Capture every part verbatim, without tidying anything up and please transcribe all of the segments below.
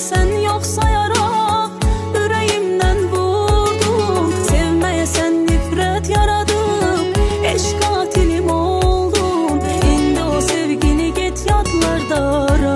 sən yox sayaraq ürəyimdən vurdun. Sevməyə sən nifrət yaradıb, eşq qatilim oldun. İndi o sevgini get yadlarda ara.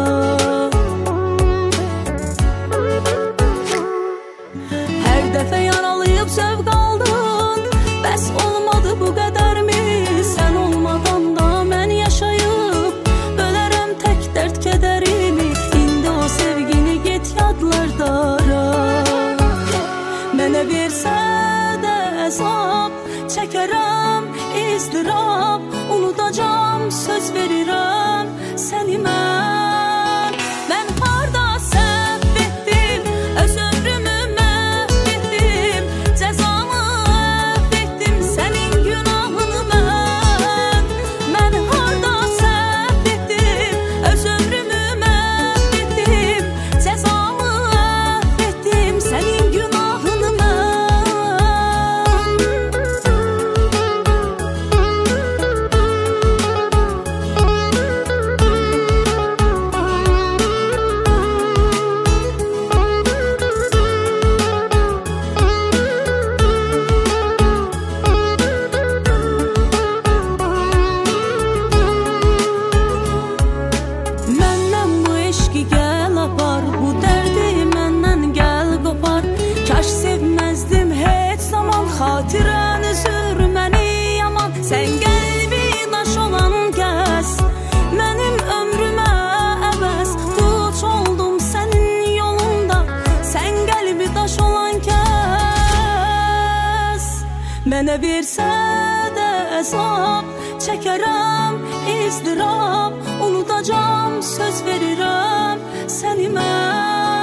Hər dəfə yaralayıb zövq aldın, bəs olmadı bu qədərmi? Sən olmadan da mən yaşayıb bölərəm tək dərd kədərimi. İndi o sevgini get yadlarda ara. Mənə versə də əzab çəkərəm, izdirab unudacam, söz verirəm səni mən. Mən harda səhv etdim, öz ömrümü məhv etdim, cəzamı əhv etdim, sənin günahını mən. Mən harda səhv etdim, öz ömrümü məhv etdim, cəzamı əhv etdim, sənin günahını mən. Məndən bu eşqi gəl apar, bu dərdi məndən gəl qopar. Kaş sevməzdim heç zaman, xatirən üzür məni yaman. Sən qəlbi daş olan kəs, mənim ömrümə əvəz. Tuç oldum sənin yolunda, sən qəlbi daş olan kəs. Mənə versə də əzab çəkərəm, izdirab unudacam, söz verirəm səni mən.